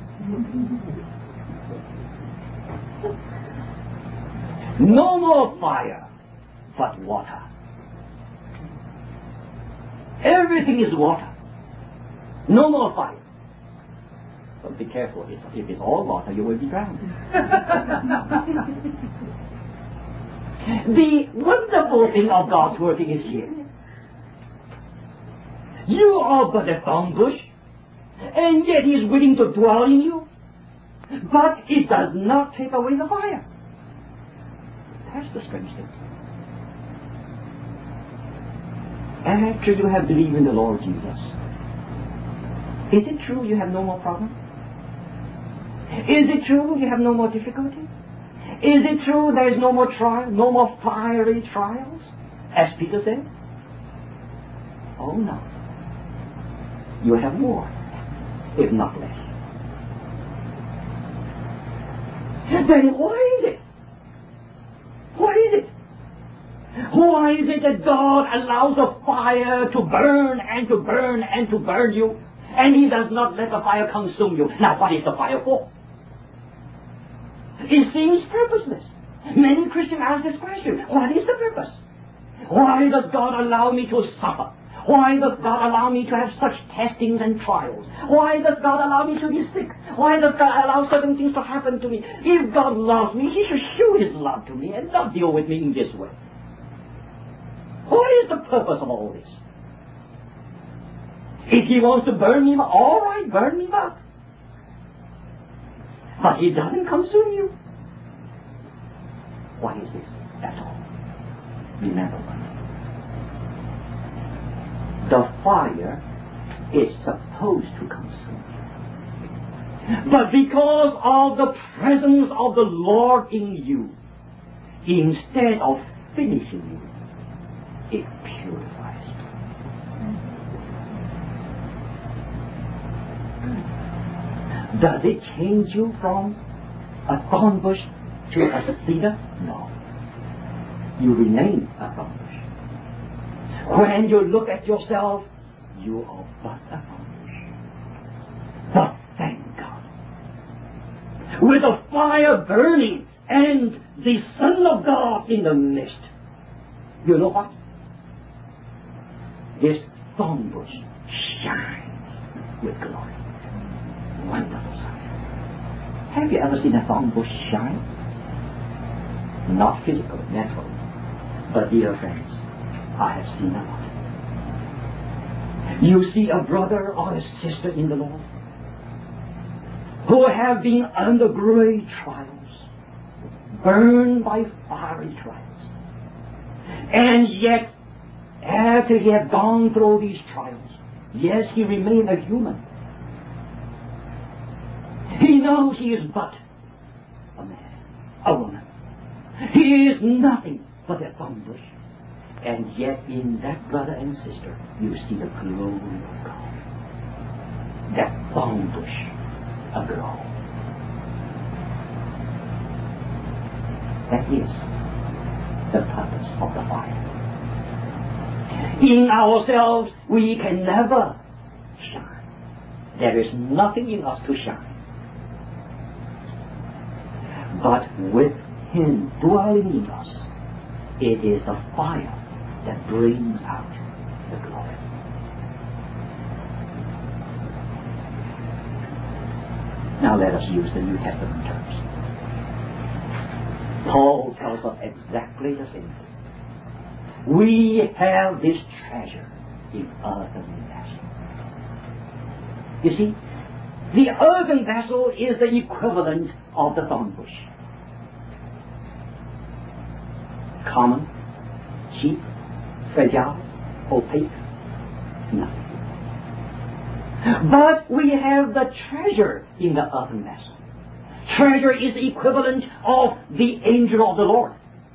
[SPEAKER 1] No more fire, but water. Everything is water. No more fire. But be careful, if it's all water, you will be drowned. The wonderful thing of God's working is here. You are but a thorn bush, and yet He is willing to dwell in you. But it does not take away the fire. That's the strange thing. And after you have believed in the Lord Jesus, is it true you have no more problem? Is it true you have no more difficulty? Is it true there is no more trial, no more fiery trials, as Peter said? Oh no. You have more, if not less. Then why is it? Why is it? Why is it that God allows a fire to burn and to burn and to burn you, and He does not let the fire consume you? Now, what is the fire for? It seems purposeless. Many Christians ask this question: what is the purpose? Why does God allow me to suffer? Why does God allow me to have such testings and trials? Why does God allow me to be sick? Why does God allow certain things to happen to me? If God loves me, He should show His love to me and not deal with me in this way. What is the purpose of all this? If He wants to burn me, all right, burn me up. But He doesn't consume you. What is this at all? Remember one thing. The fire is supposed to consume you. But because of the presence of the Lord in you, instead of finishing you, it purifies you. Does it change you from a thorn bush to a cedar? No. You remain a thorn bush. When you look at yourself, you are but a thorn bush. But thank God, with a fire burning and the Son of God in the midst, you know what? This thorn bush shines with glory. Wonderful sight. Have you ever seen a thorn bush shine? Not physically, naturally. But dear friends, I have seen a lot. You see a brother or a sister in the Lord who have been under great trials, burned by fiery trials. And yet, after he had gone through these trials, Yes, he remained a human. He knows he is but a man, a woman. He is nothing but a thorn bush. And yet in that brother and sister, you see the glory of God. That thorn bush aglow. That is the purpose of the fire. In ourselves, we can never shine. There is nothing in us to shine. But with Him dwelling in us, it is the fire that brings out the glory. Now let us use the New Testament terms. Paul tells us exactly the same thing. We have this treasure in earthen vessels. You see, the earthen vessel is the equivalent of the thorn bush. Common, cheap, fragile, opaque, nothing. But we have the treasure in the earthen vessel. Treasure is the equivalent of the angel of the Lord.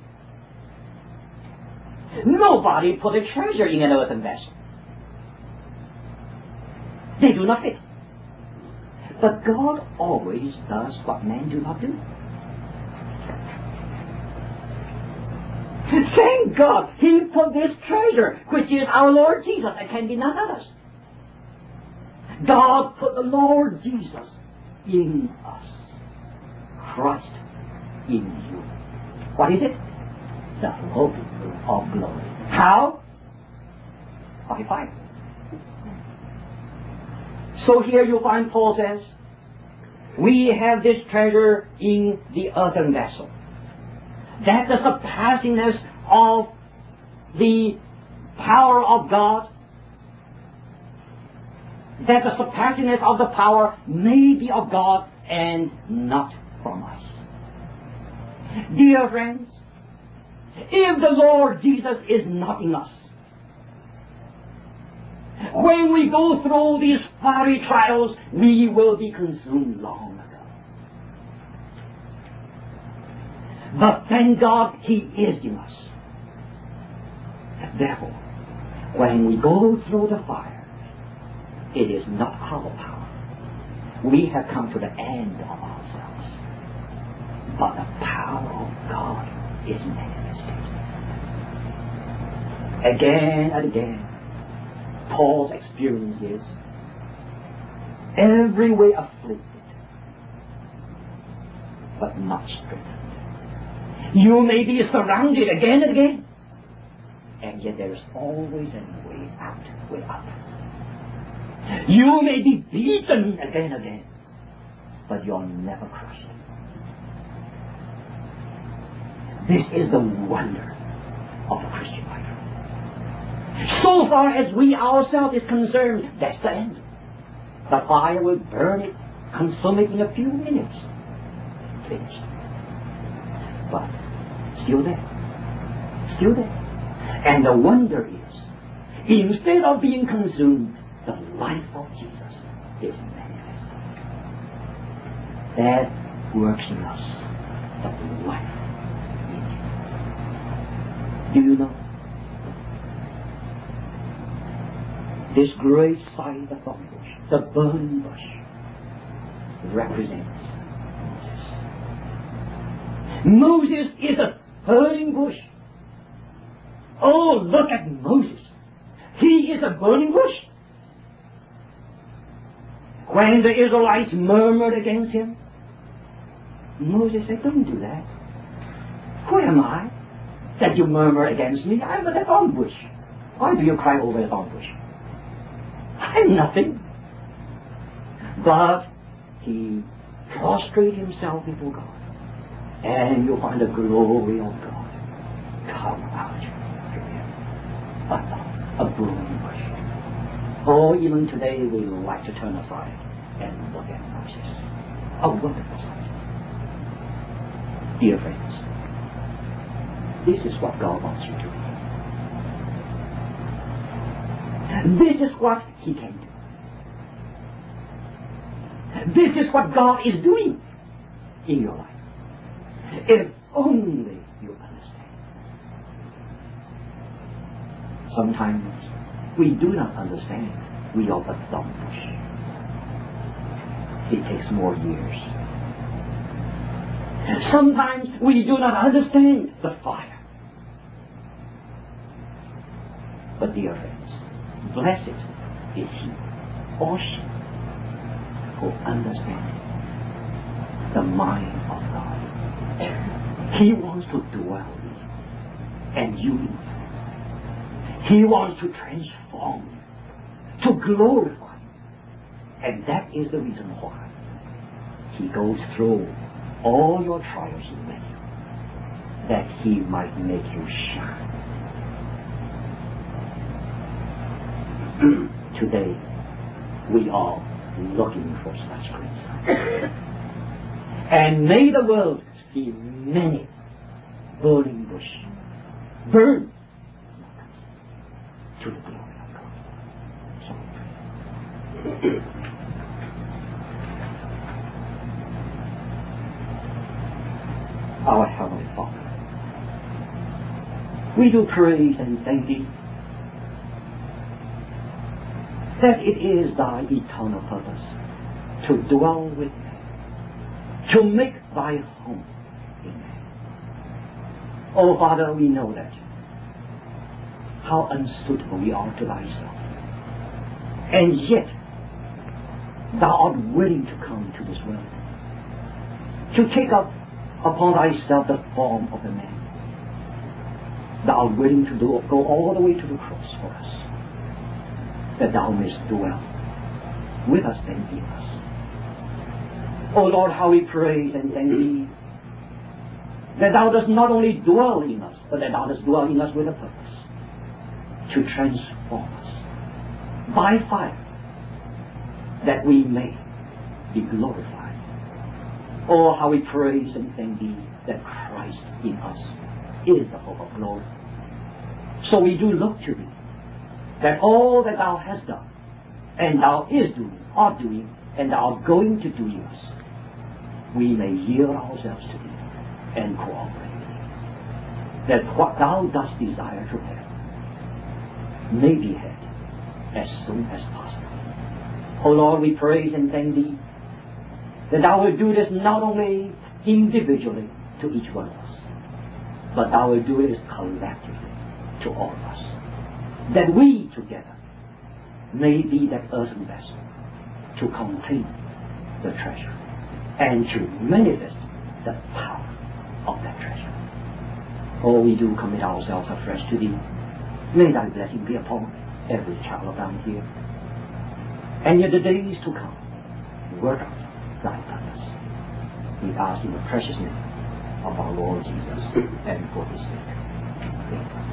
[SPEAKER 1] Nobody put a treasure in an earthen vessel. They do not fit. But God always does what men do not do. Thank God He put this treasure, which is our Lord Jesus, and can be none others. God put the Lord Jesus in us. Christ in you. What is it? The hope of glory. How? By fire. So here you find Paul says, we have this treasure in the earthen vessel. That the surpassingness of the power of God, that the surpassingness of the power may be of God and not from us. Dear friends, if the Lord Jesus is not in us, when we go through these fiery trials, we will be consumed long ago. But thank God He is in us. Therefore, when we go through the fire, it is not our power. We have come to the end of ourselves. But the power of God is manifested. Again and again, Paul's experience is every way afflicted, but not strengthened. You may be surrounded again and again, and yet there is always a way out, way up. You may be beaten again and again, but you're never crushed. This is the wonder of the Christian life. So far as we ourselves is concerned, that's the end. The fire will burn it, consume it in a few minutes. Finished. But still there. Still there. And the wonder is, instead of being consumed, the life of Jesus is manifested. That works in us, the life in Him. Do you know? This great sight, the thorn bush, the burning bush, represents Moses. Moses is a burning bush. Oh, look at Moses. He is a burning bush. When the Israelites murmured against him, Moses said, don't do that. Who am I that you murmur against me? I'm a thorn bush. Why do you cry over a thorn bush? I'm nothing. But he prostrated himself before God. And you'll find the glory of God come out from him. A burning bush. Oh, even today we like to turn aside and look at Moses. A wonderful sight. Dear friends, this is what God wants you to do. This is what He can do. This is what God is doing in your life. If only you understand. Sometimes we do not understand. We are but donkeys. It takes more years. Sometimes we do not understand the fire. But dear friends, blessed is he or she who understands the mind of God. He wants to dwell in you and you in him. He wants to transform you, to glorify you. And that is the reason why He goes through all your trials with you, that He might make you shine. Today, we are looking for such grace. And may the world see many burning bush burn to the glory of God. So pray. Our Heavenly Father, we do praise and thank Thee that it is Thy eternal purpose to dwell with man, to make Thy home in man. Oh Father, we know that how unsuitable we are to Thyself, and yet Thou art willing to come to this world, to take up upon Thyself the form of a man. Thou art willing to go all the way to the cross for us, that Thou mayst dwell with us and in us. Oh Lord, how we praise and thank Thee that Thou dost not only dwell in us, but that Thou dost dwell in us with a purpose, to transform us by fire, that we may be glorified. Oh, how we praise and thank Thee that Christ in us is the hope of glory. So we do look to Thee, that all that Thou hast done, and Thou is doing, art doing, and Thou art going to do in us, we may yield ourselves to Thee and cooperate with Thee, that what Thou dost desire to have may be had as soon as possible. Oh Lord, we praise and thank Thee that Thou will do this not only individually to each one of us, but Thou will do it collectively to all of us, that we together may be that earthen vessel to contain the treasure and to manifest the power of that treasure. Oh, we do commit ourselves afresh to Thee. May Thy blessing be upon every child of Thine here, and in the days to come, work out Thy purpose. We ask in the precious name of our Lord Jesus and for His sake. Amen.